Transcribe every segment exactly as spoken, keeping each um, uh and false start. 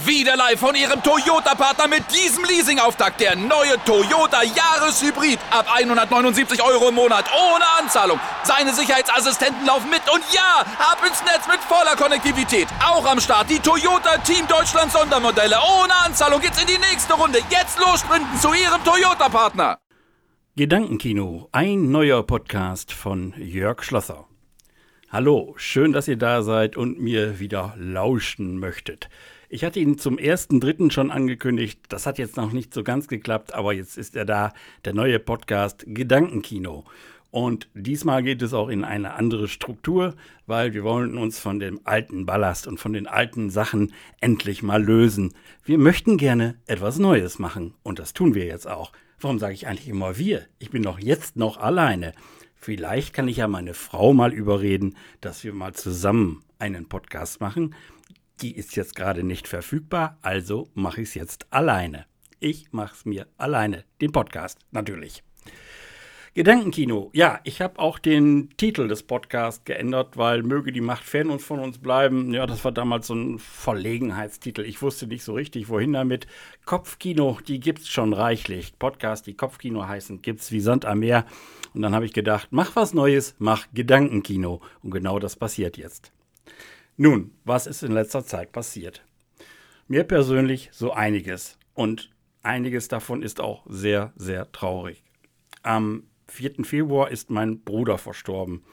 Wieder live von Ihrem Toyota-Partner mit diesem Leasing-Auftakt. Der neue Toyota Jahreshybrid. Ab hundertneunundsiebzig Euro im Monat. Ohne Anzahlung. Seine Sicherheitsassistenten laufen mit. Und ja, ab ins Netz mit voller Konnektivität. Auch am Start die Toyota Team Deutschland Sondermodelle. Ohne Anzahlung geht's in die nächste Runde. Jetzt los sprinten zu Ihrem Toyota-Partner. Gedankenkino. Ein neuer Podcast von Jörg Schlosser. Hallo, schön, dass ihr da seid und mir wieder lauschen möchtet. Ich hatte ihn zum ersten Dritten schon angekündigt, das hat jetzt noch nicht so ganz geklappt, aber jetzt ist er da, der neue Podcast Gedankenkino. Und diesmal geht es auch in eine andere Struktur, weil wir wollen uns von dem alten Ballast und von den alten Sachen endlich mal lösen. Wir möchten gerne etwas Neues machen und das tun wir jetzt auch. Warum sage ich eigentlich immer wir? Ich bin doch jetzt noch alleine. Vielleicht kann ich ja meine Frau mal überreden, dass wir mal zusammen einen Podcast machen. Die ist jetzt gerade nicht verfügbar, also mache ich es jetzt alleine. Ich mache es mir alleine, den Podcast natürlich. Gedankenkino. Ja, ich habe auch den Titel des Podcasts geändert, weil möge die Macht fern und von uns bleiben. Ja, das war damals so ein Verlegenheitstitel. Ich wusste nicht so richtig, wohin damit. Kopfkino, die gibt's schon reichlich. Podcasts, die Kopfkino heißen, gibt's wie Sand am Meer. Und dann habe ich gedacht, mach was Neues, mach Gedankenkino. Und genau das passiert jetzt. Nun, was ist in letzter Zeit passiert? Mir persönlich so einiges. Und einiges davon ist auch sehr, sehr traurig. Am vierten Februar ist mein Bruder verstorben.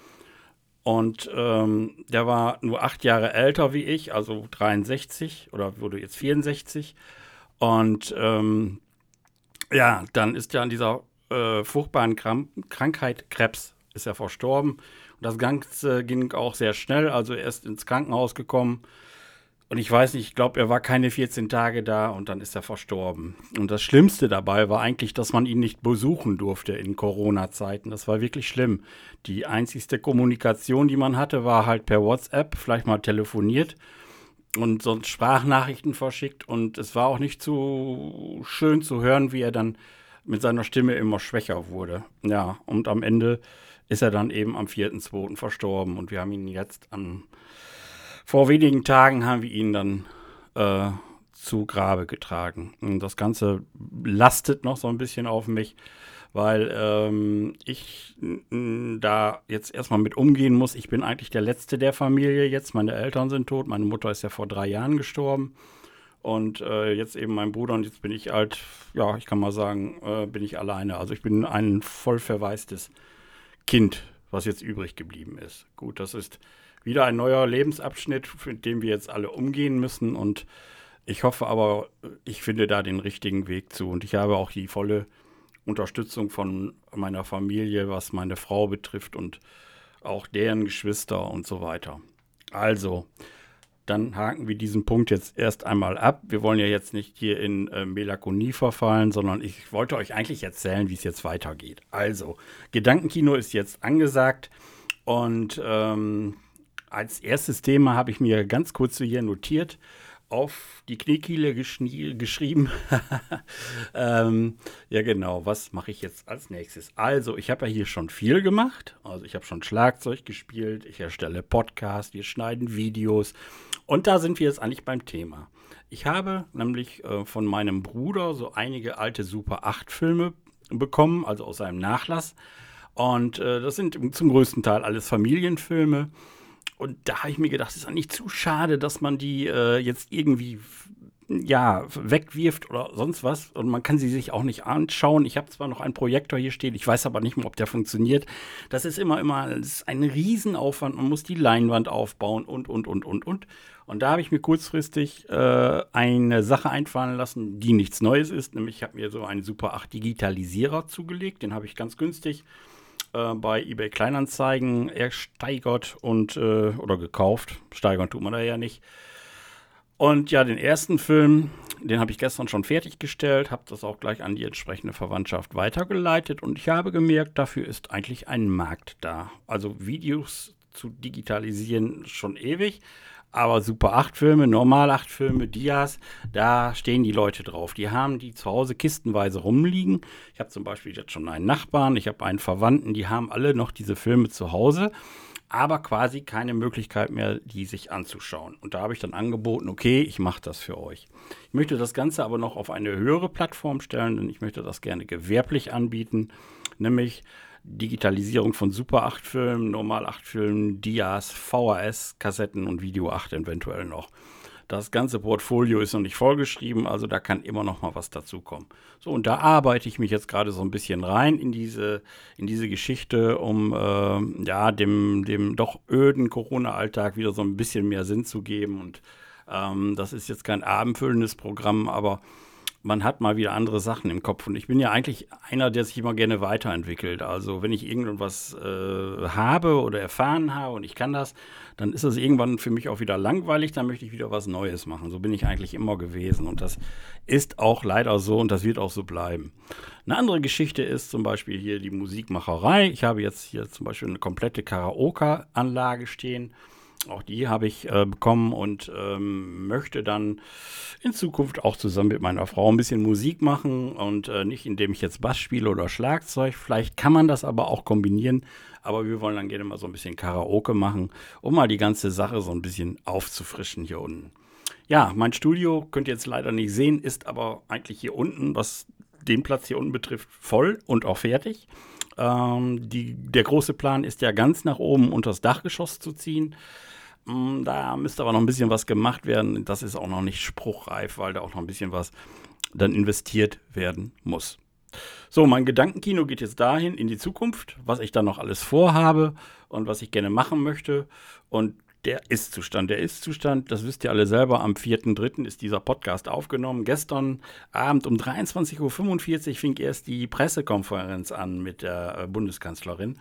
Und ähm, der war nur acht Jahre älter wie ich, also dreiundsechzig oder wurde jetzt vierundsechzig. Und ähm, ja, dann ist ja an dieser äh, furchtbaren Kram- Krankheit Krebs ist er verstorben. Und das Ganze ging auch sehr schnell, also er ist ins Krankenhaus gekommen. Und ich weiß nicht, ich glaube, er war keine vierzehn Tage da und dann ist er verstorben. Und das Schlimmste dabei war eigentlich, dass man ihn nicht besuchen durfte in Corona-Zeiten. Das war wirklich schlimm. Die einzigste Kommunikation, die man hatte, war halt per WhatsApp, vielleicht mal telefoniert und sonst Sprachnachrichten verschickt. Und es war auch nicht so schön zu hören, wie er dann mit seiner Stimme immer schwächer wurde. Ja, und am Ende ist er dann eben am vierten zweiten verstorben. Und wir haben ihn jetzt am Vor wenigen Tagen haben wir ihn dann äh, zu Grabe getragen. Und das Ganze lastet noch so ein bisschen auf mich, weil ähm, ich n, da jetzt erstmal mit umgehen muss. Ich bin eigentlich der Letzte der Familie jetzt. Meine Eltern sind tot. Meine Mutter ist ja vor drei Jahren gestorben. Und äh, jetzt eben mein Bruder. Und jetzt bin ich halt, ja, ich kann mal sagen, äh, bin ich alleine. Also ich bin ein voll verwaistes Kind, was jetzt übrig geblieben ist. Gut, das ist wieder ein neuer Lebensabschnitt, mit dem wir jetzt alle umgehen müssen. Und ich hoffe aber, ich finde da den richtigen Weg zu. Und ich habe auch die volle Unterstützung von meiner Familie, was meine Frau betrifft und auch deren Geschwister und so weiter. Also, dann haken wir diesen Punkt jetzt erst einmal ab. Wir wollen ja jetzt nicht hier in äh, Melancholie verfallen, sondern ich wollte euch eigentlich erzählen, wie es jetzt weitergeht. Also, Gedankenkino ist jetzt angesagt und ähm, als erstes Thema habe ich mir ganz kurz hier notiert, auf die Kniekehle geschnie- geschrieben. ähm, ja genau, was mache ich jetzt als nächstes? Also ich habe ja hier schon viel gemacht. Also ich habe schon Schlagzeug gespielt, ich erstelle Podcasts, wir schneiden Videos. Und da sind wir jetzt eigentlich beim Thema. Ich habe nämlich äh, von meinem Bruder so einige alte Super acht Filme bekommen, also aus seinem Nachlass. Und äh, das sind zum größten Teil alles Familienfilme. Und da habe ich mir gedacht, es ist eigentlich zu schade, dass man die äh, jetzt irgendwie ja, wegwirft oder sonst was. Und man kann sie sich auch nicht anschauen. Ich habe zwar noch einen Projektor hier stehen, ich weiß aber nicht mehr, ob der funktioniert. Das ist immer, immer das ist ein Riesenaufwand. Man muss die Leinwand aufbauen und, und, und, und, und. Und da habe ich mir kurzfristig äh, eine Sache einfallen lassen, die nichts Neues ist. Nämlich ich habe mir so einen Super acht Digitalisierer zugelegt. Den habe ich ganz günstig bei eBay Kleinanzeigen ersteigert und äh, oder gekauft. Steigern tut man da ja nicht. Und ja, den ersten Film, den habe ich gestern schon fertiggestellt, habe das auch gleich an die entsprechende Verwandtschaft weitergeleitet und ich habe gemerkt, dafür ist eigentlich ein Markt da. Also Videos zu digitalisieren schon ewig, aber Super acht Filme, Normal acht Filme, Dias, da stehen die Leute drauf. Die haben die zu Hause kistenweise rumliegen. Ich habe zum Beispiel jetzt schon einen Nachbarn, ich habe einen Verwandten, die haben alle noch diese Filme zu Hause. aber quasi keine Möglichkeit mehr, die sich anzuschauen. Und da habe ich dann angeboten, okay, ich mache das für euch. Ich möchte das Ganze aber noch auf eine höhere Plattform stellen, denn ich möchte das gerne gewerblich anbieten, nämlich Digitalisierung von Super acht Filmen, Normal acht Filmen, Dias, V H S, Kassetten und Video acht eventuell noch. Das ganze Portfolio ist noch nicht vollgeschrieben, also da kann immer noch mal was dazukommen. So, und da arbeite ich mich jetzt gerade so ein bisschen rein in diese, in diese Geschichte, um äh, ja, dem, dem doch öden Corona-Alltag wieder so ein bisschen mehr Sinn zu geben. Und ähm, das ist jetzt kein abendfüllendes Programm, aber man hat mal wieder andere Sachen im Kopf. Und ich bin ja eigentlich einer, der sich immer gerne weiterentwickelt. Also wenn ich irgendwas äh, habe oder erfahren habe und ich kann das, dann ist das irgendwann für mich auch wieder langweilig. Dann möchte ich wieder was Neues machen. So bin ich eigentlich immer gewesen. Und das ist auch leider so und das wird auch so bleiben. Eine andere Geschichte ist zum Beispiel hier die Musikmacherei. Ich habe jetzt hier zum Beispiel eine komplette Karaoke-Anlage stehen. Auch die habe ich äh, bekommen und ähm, möchte dann in Zukunft auch zusammen mit meiner Frau ein bisschen Musik machen und äh, nicht indem ich jetzt Bass spiele oder Schlagzeug. Vielleicht kann man das aber auch kombinieren, aber wir wollen dann gerne mal so ein bisschen Karaoke machen, um mal die ganze Sache so ein bisschen aufzufrischen hier unten. Ja, mein Studio könnt ihr jetzt leider nicht sehen, ist aber eigentlich hier unten, was den Platz hier unten betrifft, voll und auch fertig. Ähm, die, der große Plan ist ja ganz nach oben unter das Dachgeschoss zu ziehen. Da müsste aber noch ein bisschen was gemacht werden. Das ist auch noch nicht spruchreif, weil da auch noch ein bisschen was dann investiert werden muss. So, mein Gedankenkino geht jetzt dahin in die Zukunft, was ich dann noch alles vorhabe und was ich gerne machen möchte. Und der Ist-Zustand, der Ist-Zustand, das wisst ihr alle selber, am vierten dritten ist dieser Podcast aufgenommen. Gestern Abend um dreiundzwanzig Uhr fünfundvierzig fing erst die Pressekonferenz an mit der Bundeskanzlerin.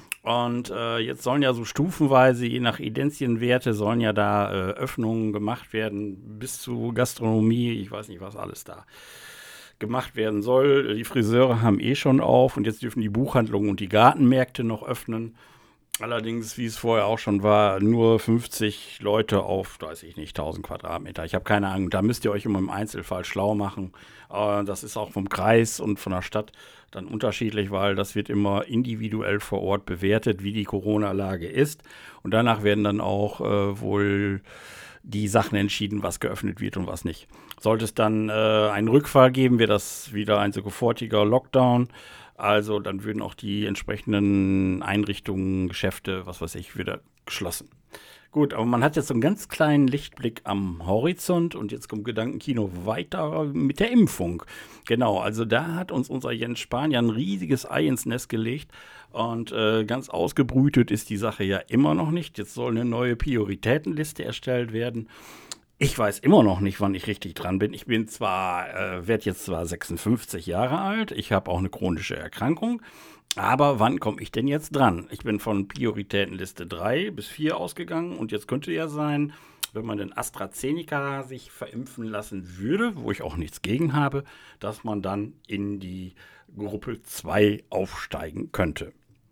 Und äh, jetzt sollen ja so stufenweise, je nach Inzidenzenwerte, sollen ja da äh, Öffnungen gemacht werden, bis zu Gastronomie, ich weiß nicht, was alles da gemacht werden soll. Die Friseure haben eh schon auf und jetzt dürfen die Buchhandlungen und die Gartenmärkte noch öffnen. Allerdings, wie es vorher auch schon war, nur fünfzig Leute auf, weiß ich nicht, tausend Quadratmeter. Ich habe keine Ahnung, da müsst ihr euch immer im Einzelfall schlau machen. Äh, das ist auch vom Kreis und von der Stadt dann unterschiedlich, weil das wird immer individuell vor Ort bewertet, wie die Corona-Lage ist. Und danach werden dann auch äh, wohl die Sachen entschieden, was geöffnet wird und was nicht. Sollte es dann äh, einen Rückfall geben, wäre das wieder ein sofortiger Lockdown. Also dann würden auch die entsprechenden Einrichtungen, Geschäfte, was weiß ich, wieder geschlossen. Gut, aber man hat jetzt so einen ganz kleinen Lichtblick am Horizont und jetzt kommt Gedankenkino weiter mit der Impfung. Genau, also da hat uns unser Jens Spahn ja ein riesiges Ei ins Nest gelegt und äh, ganz ausgebrütet ist die Sache ja immer noch nicht. Jetzt soll eine neue Prioritätenliste erstellt werden. Ich weiß immer noch nicht, wann ich richtig dran bin. Ich bin zwar, äh, werde jetzt zwar sechsundfünfzig Jahre alt, ich habe auch eine chronische Erkrankung, aber wann komme ich denn jetzt dran? Ich bin von Prioritätenliste drei bis vier ausgegangen und jetzt könnte ja sein, wenn man den AstraZeneca sich verimpfen lassen würde, wo ich auch nichts gegen habe, dass man dann in die Gruppe zwei aufsteigen könnte.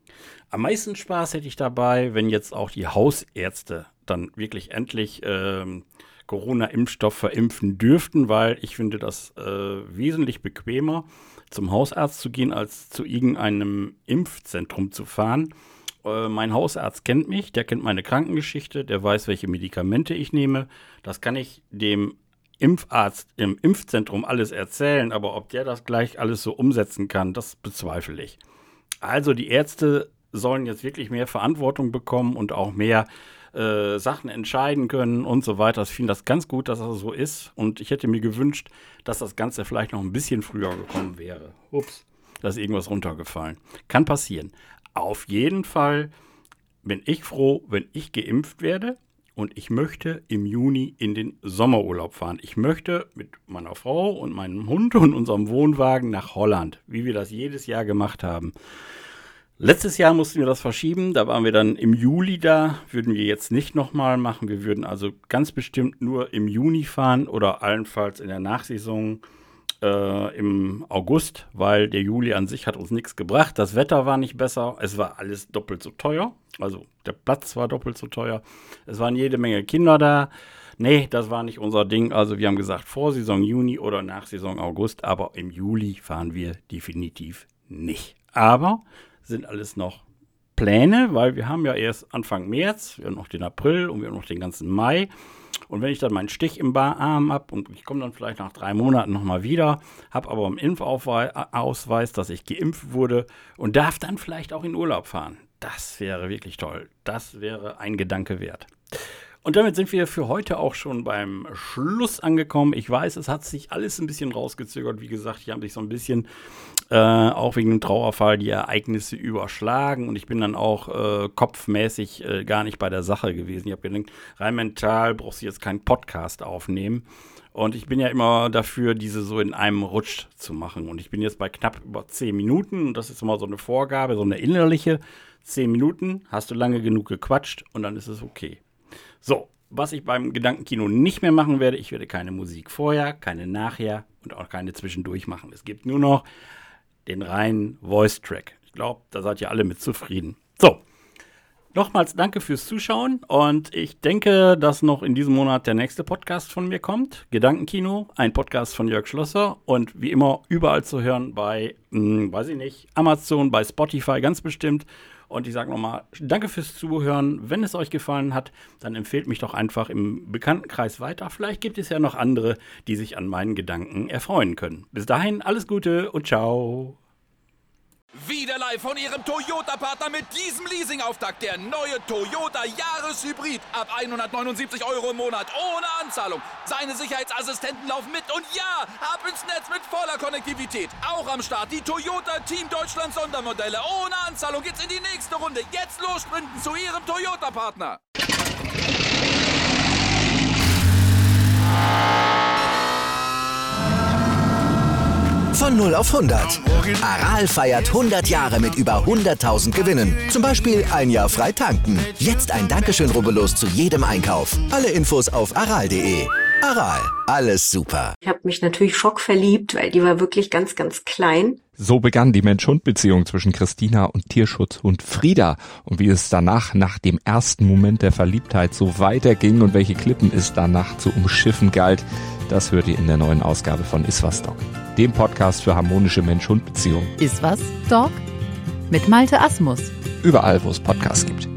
Am meisten Spaß hätte ich dabei, wenn jetzt auch die Hausärzte dann wirklich endlich ähm, Corona-Impfstoff verimpfen dürften, weil ich finde das äh, wesentlich bequemer, zum Hausarzt zu gehen, als zu irgendeinem Impfzentrum zu fahren. Äh, mein Hausarzt kennt mich, der kennt meine Krankengeschichte, der weiß, welche Medikamente ich nehme. Das kann ich dem Impfarzt im Impfzentrum alles erzählen, aber ob der das gleich alles so umsetzen kann, das bezweifle ich. Also die Ärzte sollen jetzt wirklich mehr Verantwortung bekommen und auch mehr äh, Sachen entscheiden können und so weiter. Ich finde das ganz gut, dass das so ist und ich hätte mir gewünscht, dass das Ganze vielleicht noch ein bisschen früher gekommen wäre. Ups, da ist irgendwas runtergefallen. Kann passieren. Auf jeden Fall bin ich froh, wenn ich geimpft werde und ich möchte im Juni in den Sommerurlaub fahren. Ich möchte mit meiner Frau und meinem Hund und unserem Wohnwagen nach Holland, wie wir das jedes Jahr gemacht haben. Letztes Jahr mussten wir das verschieben, da waren wir dann im Juli da, würden wir jetzt nicht nochmal machen. Wir würden also ganz bestimmt nur im Juni fahren oder allenfalls in der Nachsaison äh, im August, weil der Juli an sich hat uns nichts gebracht. Das Wetter war nicht besser, es war alles doppelt so teuer, also der Platz war doppelt so teuer. Es waren jede Menge Kinder da. Nee, das war nicht unser Ding, also wir haben gesagt Vorsaison Juni oder Nachsaison August, aber im Juli fahren wir definitiv nicht. Aber sind alles noch Pläne, weil wir haben ja erst Anfang März, wir haben noch den April und wir haben noch den ganzen Mai. Und wenn ich dann meinen Stich im Arm habe und ich komme dann vielleicht nach drei Monaten nochmal wieder, habe aber einen Impfausweis, dass ich geimpft wurde und darf dann vielleicht auch in Urlaub fahren. Das wäre wirklich toll. Das wäre ein Gedanke wert. Und damit sind wir für heute auch schon beim Schluss angekommen. Ich weiß, es hat sich alles ein bisschen rausgezögert. Wie gesagt, hier haben sich so ein bisschen, äh, auch wegen dem Trauerfall, die Ereignisse überschlagen. Und ich bin dann auch äh, kopfmäßig äh, gar nicht bei der Sache gewesen. Ich habe gedacht, rein mental brauchst du jetzt keinen Podcast aufnehmen. Und ich bin ja immer dafür, diese so in einem Rutsch zu machen. Und ich bin jetzt bei knapp über zehn Minuten. Und das ist immer so eine Vorgabe, so eine innerliche. Zehn Minuten, hast du lange genug gequatscht und dann ist es okay. So, was ich beim Gedankenkino nicht mehr machen werde, ich werde keine Musik vorher, keine nachher und auch keine zwischendurch machen. Es gibt nur noch den reinen Voice-Track. Ich glaube, da seid ihr alle mit zufrieden. So, nochmals danke fürs Zuschauen und ich denke, dass noch in diesem Monat der nächste Podcast von mir kommt. Gedankenkino, ein Podcast von Jörg Schlosser und wie immer überall zu hören bei, mh, weiß ich nicht, Amazon, bei Spotify ganz bestimmt. Und ich sage nochmal, danke fürs Zuhören. Wenn es euch gefallen hat, dann empfehlt mich doch einfach im Bekanntenkreis weiter. Vielleicht gibt es ja noch andere, die sich an meinen Gedanken erfreuen können. Bis dahin, alles Gute und ciao. Wieder live von Ihrem Toyota-Partner mit diesem Leasing-Auftakt. Der neue Toyota Jahreshybrid. Ab hundertneunundsiebzig Euro im Monat. Ohne Anzahlung. Seine Sicherheitsassistenten laufen mit. Und ja, ab ins Netz mit voller Konnektivität. Auch am Start die Toyota Team Deutschland Sondermodelle. Ohne Anzahlung geht's in die nächste Runde. Jetzt los sprinten zu Ihrem Toyota-Partner. Von null auf hundert. Aral feiert hundert Jahre mit über hunderttausend Gewinnen. Zum Beispiel ein Jahr frei tanken. Jetzt ein Dankeschön, rubbellos zu jedem Einkauf. Alle Infos auf aral punkt de. Aral, alles super. Ich habe mich natürlich schockverliebt, weil die war wirklich ganz, ganz klein. So begann die Mensch-Hund-Beziehung zwischen Christina und Tierschutzhund Frieda. Und wie es danach, nach dem ersten Moment der Verliebtheit, so weiterging und welche Klippen es danach zu umschiffen galt, das hört ihr in der neuen Ausgabe von Iswas Dog, dem Podcast für harmonische Mensch-Hund-Beziehungen. Iswas Dog mit Malte Asmus. Überall, wo es Podcasts gibt.